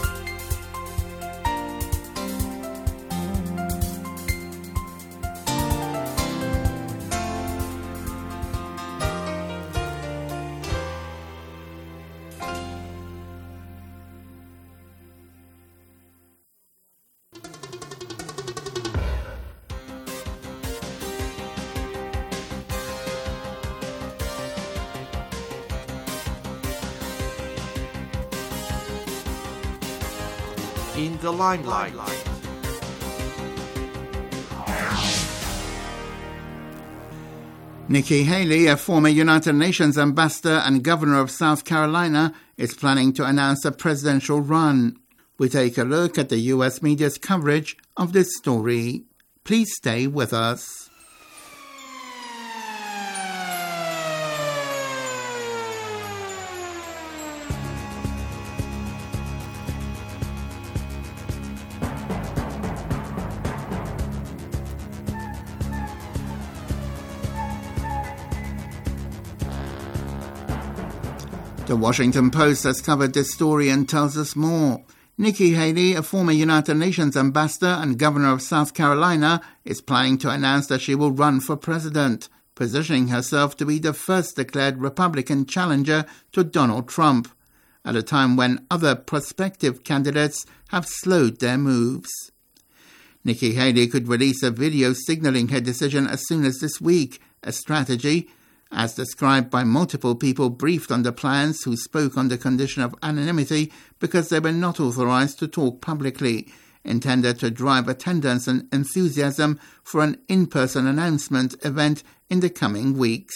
[SPEAKER 13] In the limelight.
[SPEAKER 14] Nikki Haley, a former United Nations ambassador and governor of South Carolina, is planning to announce a presidential run. We take a look at the U S media's coverage of this story. Please stay with us. The Washington Post has covered this story and tells us more. Nikki Haley, a former United Nations ambassador and governor of South Carolina, is planning to announce that she will run for president, positioning herself to be the first declared Republican challenger to Donald Trump, at a time when other prospective candidates have slowed their moves. Nikki Haley could release a video signaling her decision as soon as this week, a strategy as described by multiple people briefed on the plans who spoke on the condition of anonymity because they were not authorized to talk publicly, intended to drive attendance and enthusiasm for an in-person announcement event in the coming weeks.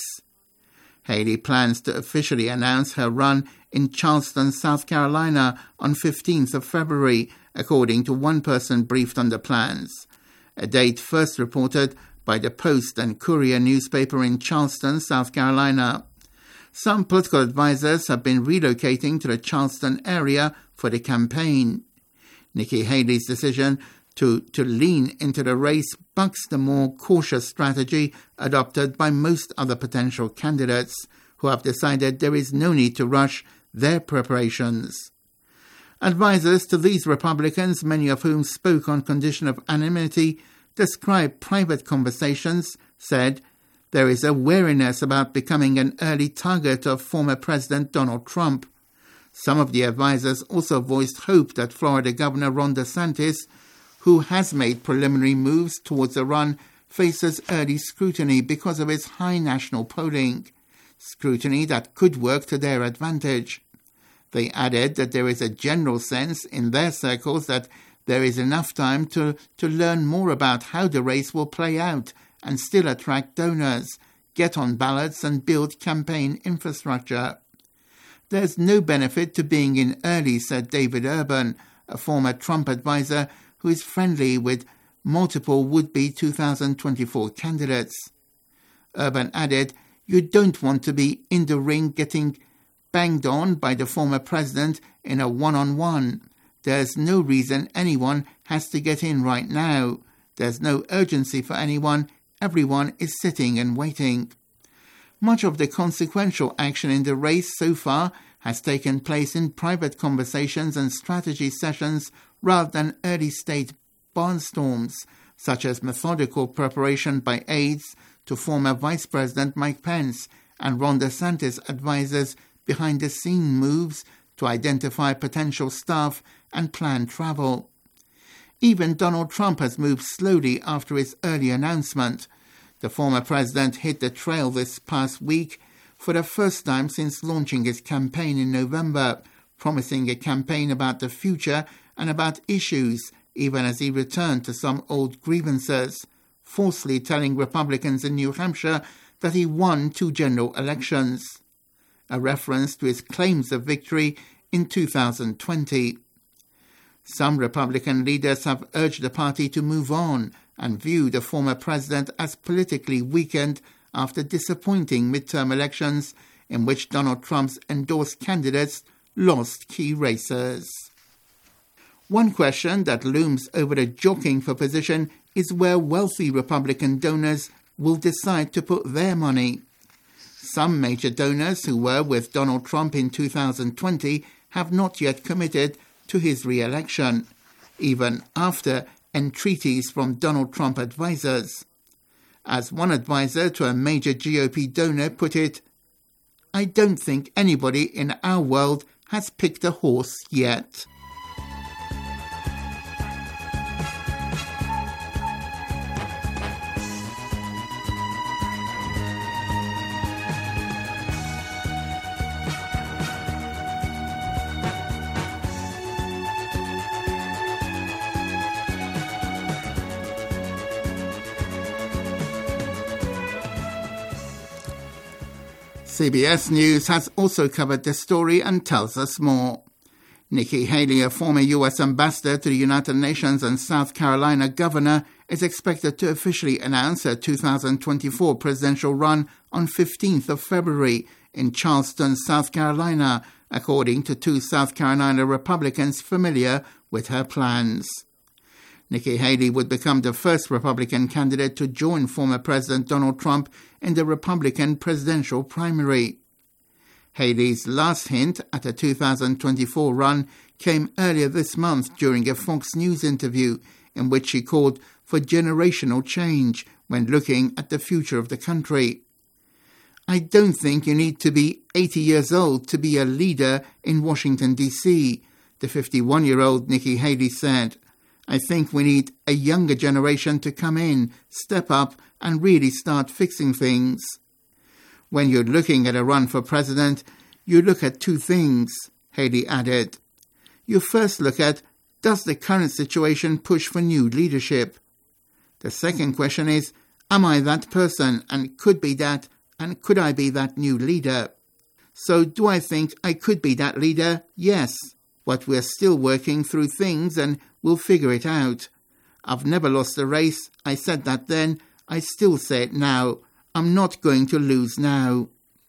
[SPEAKER 14] Haley plans to officially announce her run in Charleston, South Carolina on fifteenth of February, according to one person briefed on the plans, a date first reported by the Post and Courier newspaper in Charleston, South Carolina. Some political advisers have been relocating to the Charleston area for the campaign. Nikki Haley's decision to, to lean into the race bucks the more cautious strategy adopted by most other potential candidates, who have decided there is no need to rush their preparations. Advisers to these Republicans, many of whom spoke on condition of anonymity, described private conversations, said there is a wariness about becoming an early target of former President Donald Trump. Some of the advisers also voiced hope that Florida Governor Ron DeSantis, who has made preliminary moves towards a run, faces early scrutiny because of his high national polling, scrutiny that could work to their advantage. They added that there is a general sense in their circles that there is enough time to, to learn more about how the race will play out and still attract donors, get on ballots and build campaign infrastructure. There's no benefit to being in early, said David Urban, a former Trump advisor who is friendly with multiple would-be two thousand twenty-four candidates. Urban added, you don't want to be in the ring getting banged on by the former president in a one-on-one. There's no reason anyone has to get in right now. There's no urgency for anyone. Everyone is sitting and waiting. Much of the consequential action in the race so far has taken place in private conversations and strategy sessions rather than early-stage barnstorms, such as methodical preparation by aides to former Vice President Mike Pence and Ron DeSantis advisers behind-the-scene moves to identify potential staff and plan travel. Even Donald Trump has moved slowly after his early announcement. The former president hit the trail this past week for the first time since launching his campaign in November, promising a campaign about the future and about issues, even as he returned to some old grievances, falsely telling Republicans in New Hampshire that he won two general elections, a reference to his claims of victory in two thousand twenty. Some Republican leaders have urged the party to move on and view the former president as politically weakened after disappointing midterm elections in which Donald Trump's endorsed candidates lost key races. One question that looms over the jockeying for position is where wealthy Republican donors will decide to put their money. Some major donors who were with Donald Trump in two thousand twenty have not yet committed to his re-election, even after entreaties from Donald Trump advisors. As one advisor to a major G O P donor put it, "I don't think anybody in our world has picked a horse yet." C B S News has also covered the story and tells us more. Nikki Haley, a former U S ambassador to the United Nations and South Carolina governor, is expected to officially announce her two thousand twenty-four presidential run on fifteenth of February in Charleston, South Carolina, according to two South Carolina Republicans familiar with her plans. Nikki Haley would become the first Republican candidate to join former President Donald Trump in the Republican presidential primary. Haley's last hint at a two thousand twenty-four run came earlier this month during a Fox News interview in which she called for generational change when looking at the future of the country. "I don't think you need to be eighty years old to be a leader in Washington, D C, the fifty-one-year-old Nikki Haley said. "I think we need a younger generation to come in, step up, and really start fixing things." When you're looking at a run for president, you look at two things, Haley added. You first look at, does the current situation push for new leadership? The second question is, am I that person and could be that, and could I be that new leader? So do I think I could be that leader? Yes. But we're still working through things and we'll figure it out. I've never lost a race. I said that then. I still say it now. I'm not going to lose now.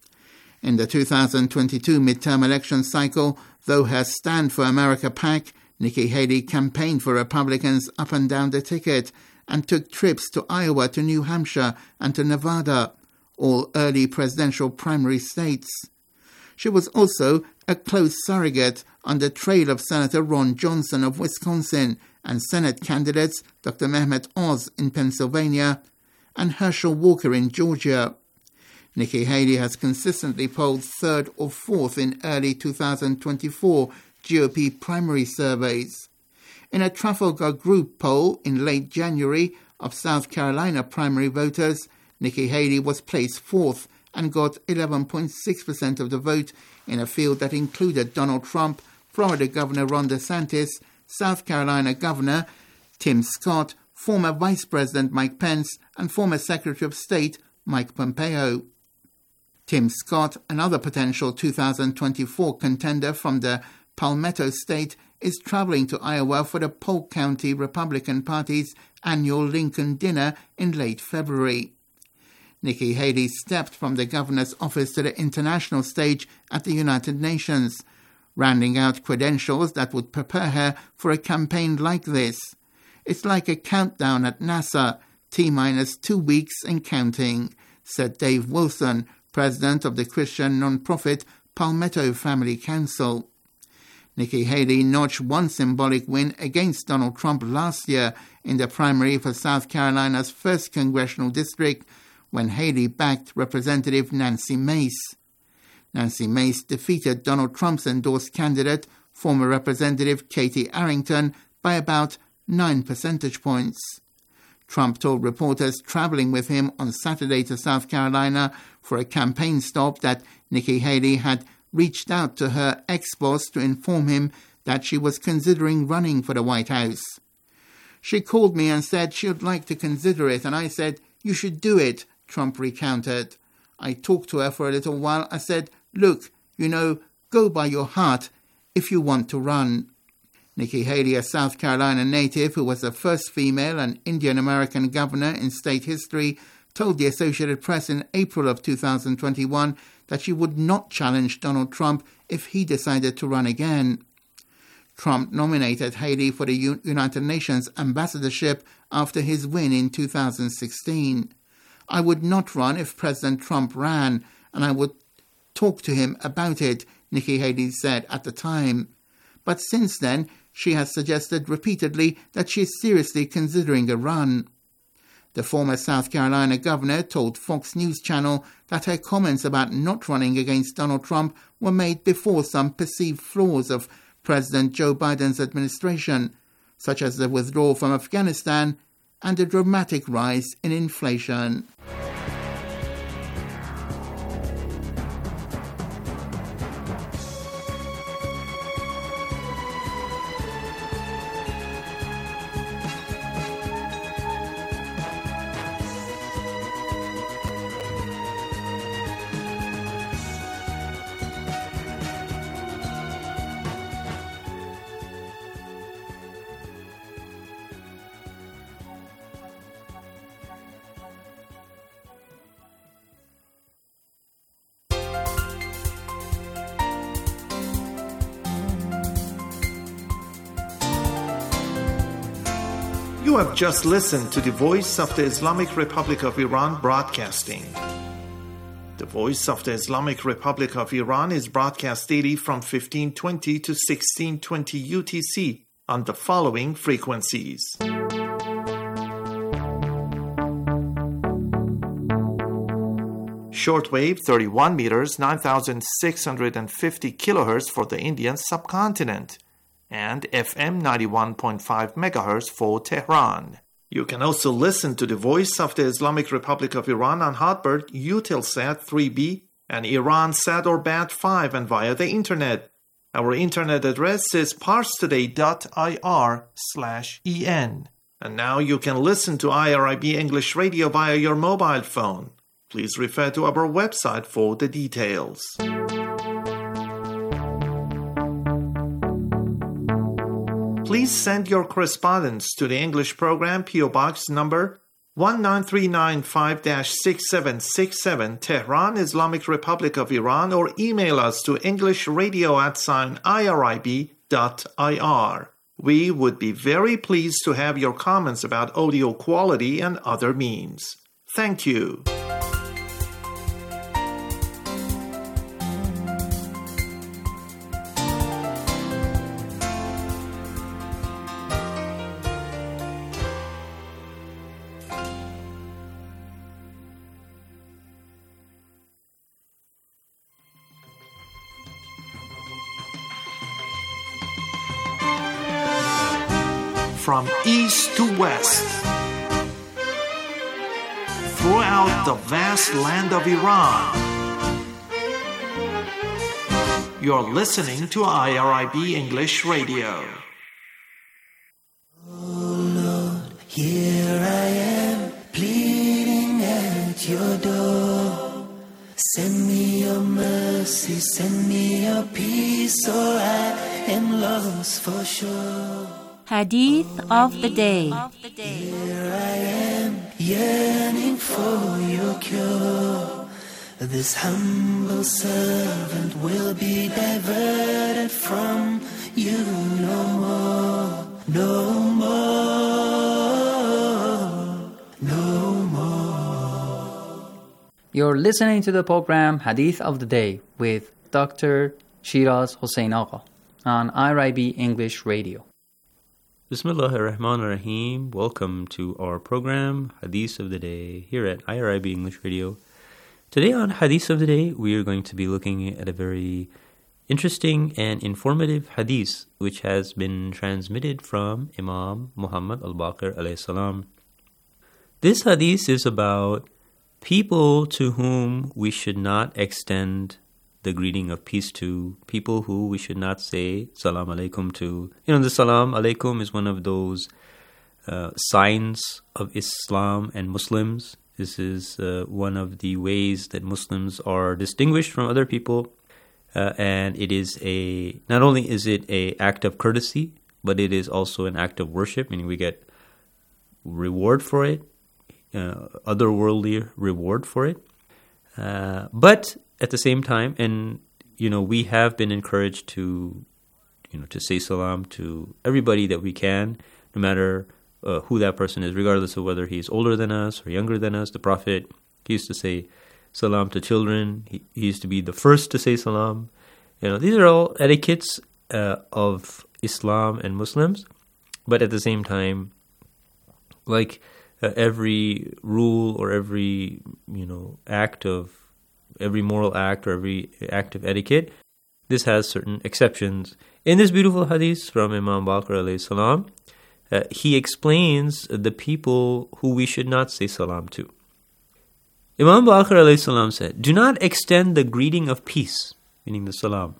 [SPEAKER 14] In the two thousand twenty-two midterm election cycle, though her Stand for America PAC, Nikki Haley campaigned for Republicans up and down the ticket and took trips to Iowa, to New Hampshire and to Nevada, all early presidential primary states. She was also a close surrogate on the trail of Senator Ron Johnson of Wisconsin and Senate candidates Doctor Mehmet Oz in Pennsylvania and Herschel Walker in Georgia. Nikki Haley has consistently polled third or fourth in early two thousand twenty-four G O P primary surveys. In a Trafalgar Group poll in late January of South Carolina primary voters, Nikki Haley was placed fourth and got eleven point six percent of the vote in a field that included Donald Trump, Florida Governor Ron DeSantis, South Carolina Governor Tim Scott, former Vice President Mike Pence, and former Secretary of State Mike Pompeo. Tim Scott, another potential two thousand twenty-four contender from the Palmetto State, is traveling to Iowa for the Polk County Republican Party's annual Lincoln Dinner in late February. Nikki Haley stepped from the governor's office to the international stage at the United Nations, rounding out credentials that would prepare her for a campaign like this. It's like a countdown at NASA, T-minus two weeks and counting, said Dave Wilson, president of the Christian nonprofit Palmetto Family Council. Nikki Haley notched one symbolic win against Donald Trump last year in the primary for South Carolina's first congressional district, when Haley backed Representative Nancy Mace. Nancy Mace defeated Donald Trump's endorsed candidate, former Representative Katie Arrington, by about nine percentage points. Trump told reporters traveling with him on Saturday to South Carolina for a campaign stop that Nikki Haley had reached out to her ex-boss to inform him that she was considering running for the White House. She called me and said she would like to consider it, and I said, "You should do it," Trump recounted. I talked to her for a little while. I said, "Look, you know, go by your heart if you want to run." Nikki Haley, a South Carolina native who was the first female and Indian-American governor in state history, told the Associated Press in April of two thousand twenty-one that she would not challenge Donald Trump if he decided to run again. Trump nominated Haley for the U- United Nations ambassadorship after his win in two thousand sixteen. "I would not run if President Trump ran, and I would talk to him about it," Nikki Haley said at the time. But since then, she has suggested repeatedly that she is seriously considering a run. The former South Carolina governor told Fox News Channel that her comments about not running against Donald Trump were made before some perceived flaws of President Joe Biden's administration, such as the withdrawal from Afghanistan and a dramatic rise in inflation.
[SPEAKER 13] You have just listened to the Voice of the Islamic Republic of Iran broadcasting. The Voice of the Islamic Republic of Iran is broadcast daily from fifteen twenty to sixteen twenty U T C on the following frequencies. Shortwave thirty-one meters, nine thousand six hundred fifty kilohertz for the Indian subcontinent, and F M ninety-one point five megahertz for Tehran. You can also listen to the Voice of the Islamic Republic of Iran on Hotbird, Eutelsat three B, and IranSat or Bat five, and via the Internet. Our Internet address is parstoday.ir slash en. And now you can listen to I R I B English Radio via your mobile phone. Please refer to our website for the details. Please send your correspondence to the English program, P O Box number one nine three nine five dash six seven six seven, Tehran, Islamic Republic of Iran, or email us to englishradio at sign irib dot ir. We would be very pleased to have your comments about audio quality and other means. Thank you. From east to west, throughout the vast land of Iran, you're listening to I R I B English Radio.
[SPEAKER 15] Oh Lord, here I am, pleading at your door. Send me your mercy, send me your peace, or I am lost for sure.
[SPEAKER 19] Hadith of the day.
[SPEAKER 15] Here I am, yearning for your cure. This humble servant will be diverted from you no more, no more, no more.
[SPEAKER 17] You're listening to the program Hadith of the Day with Doctor Shiraz Hossein Agha on I R I B English Radio.
[SPEAKER 20] Bismillah ar-Rahman ar-Rahim. Welcome to our program, Hadith of the Day, here at I R I B English Radio. Today on Hadith of the Day, we are going to be looking at a very interesting and informative hadith, which has been transmitted from Imam Muhammad al-Baqir alayhi salam. This hadith is about people to whom we should not extend the greeting of peace to, people who we should not say salam alaikum to. You know, the salam alaikum is one of those uh, signs of Islam and Muslims. This is uh, one of the ways that Muslims are distinguished from other people. Uh, and it is a, not only is it a act of courtesy, but it is also an act of worship, meaning we get reward for it, uh, otherworldly reward for it. Uh, but at the same time, and, you know, we have been encouraged to, you know, to say salam to everybody that we can, no matter uh, who that person is, regardless of whether he's older than us or younger than us. The Prophet, he used to say salam to children. He, he used to be the first to say salam. You know, these are all etiquettes uh, of Islam and Muslims. But at the same time, like uh, every rule or every, you know, act of, every moral act or every act of etiquette, this has certain exceptions. In this beautiful hadith from Imam Baqir alayhi salam, uh, he explains the people who we should not say salam to. Imam Baqir alayhi salam said, do not extend the greeting of peace, meaning the salam.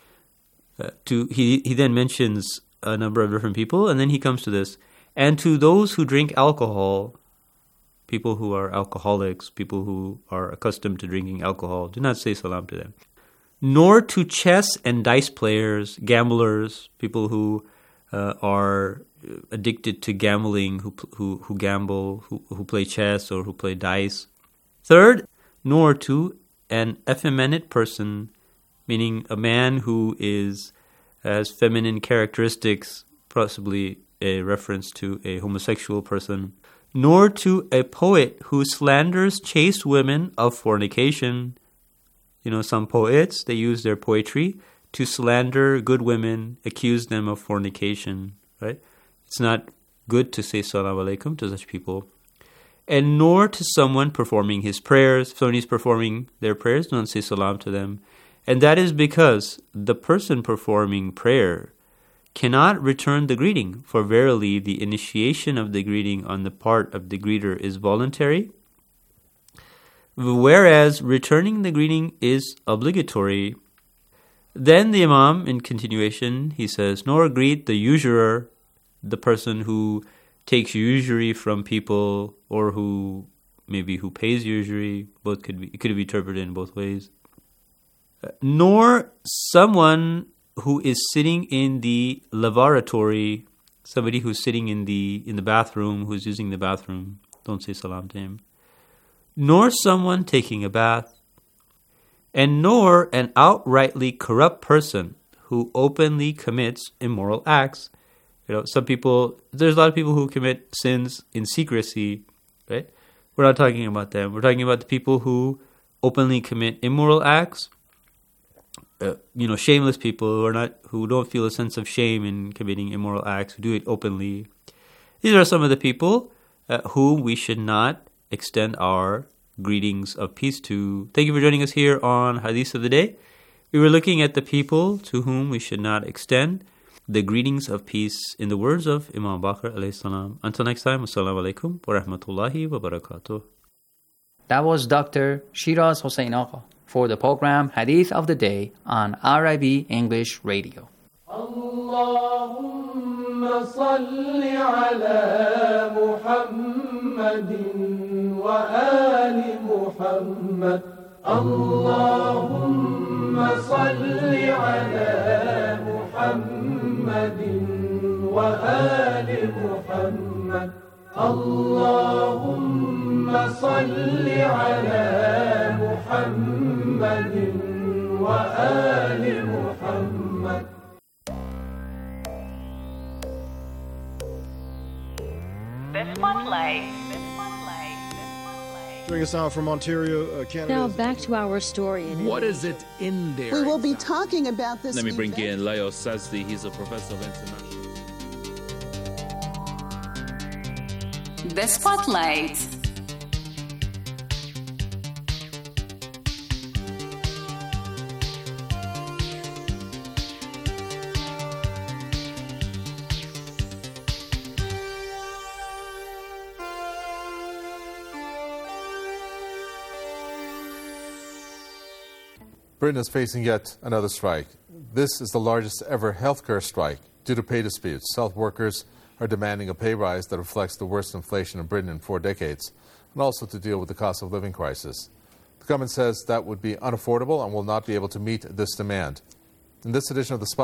[SPEAKER 20] Uh, to he, he then mentions a number of different people, and then he comes to this. And to those who drink alcohol, people who are alcoholics, people who are accustomed to drinking alcohol, do not say salam to them. Nor to chess and dice players, gamblers, people who uh, are addicted to gambling, who who who gamble, who, who play chess or who play dice. Third, nor to an effeminate person, meaning a man who is has feminine characteristics, possibly a reference to a homosexual person, nor to a poet who slanders chaste women of fornication. You know, some poets, they use their poetry to slander good women, accuse them of fornication, right? It's not good to say salam alaikum to such people. And nor to someone performing his prayers. If someone is performing their prayers, don't say salam to them. And that is because the person performing prayer cannot return the greeting, for verily the initiation of the greeting on the part of the greeter is voluntary, whereas returning the greeting is obligatory. Then the Imam, in continuation, he says, nor greet the usurer, the person who takes usury from people, or who maybe who pays usury. Both could be, it could be interpreted in both ways. Nor someone who is sitting in the lavatory, somebody who's sitting in the in the bathroom, who's using the bathroom, don't say salam to him. Nor someone taking a bath, and nor an outrightly corrupt person who openly commits immoral acts. You know, some people, there's a lot of people who commit sins in secrecy, right? We're not talking about them. We're talking about the people who openly commit immoral acts. Uh, you know, shameless people who are not, who don't feel a sense of shame in committing immoral acts, who do it openly. These are some of the people uh, whom we should not extend our greetings of peace to. Thank you for joining us here on Hadith of the Day. We were looking at the people to whom we should not extend the greetings of peace in the words of Imam Baqir alayhi salam. Until next time, assalamu alaikum wa rahmatullahi wa barakatuh.
[SPEAKER 17] That was Doctor Shiraz Hossein Agha for the program Hadith of the Day on R I B English Radio.
[SPEAKER 15] Allahumma salli ala Muhammadin wa ali Muhammad. Allahumma salli ala Muhammadin wa ali Muhammad. Allahumma salli ala Muhammadin wa ali Muhammad.
[SPEAKER 21] The Spotlight.
[SPEAKER 22] Joining us now from Ontario, uh, Canada.
[SPEAKER 23] Now back to our story. In
[SPEAKER 24] what is it in there?
[SPEAKER 25] We will be talking about this.
[SPEAKER 24] Let me bring
[SPEAKER 25] event.
[SPEAKER 24] in Leo Sazdi. He's a professor of international.
[SPEAKER 21] The Spotlight.
[SPEAKER 2] Britain is facing yet another strike. This is the largest ever healthcare strike due to pay disputes. Health workers are demanding a pay rise that reflects the worst inflation in Britain in four decades, and also to deal with the cost of living crisis. The government says that would be unaffordable and will not be able to meet this demand. In this edition of the Spotlight,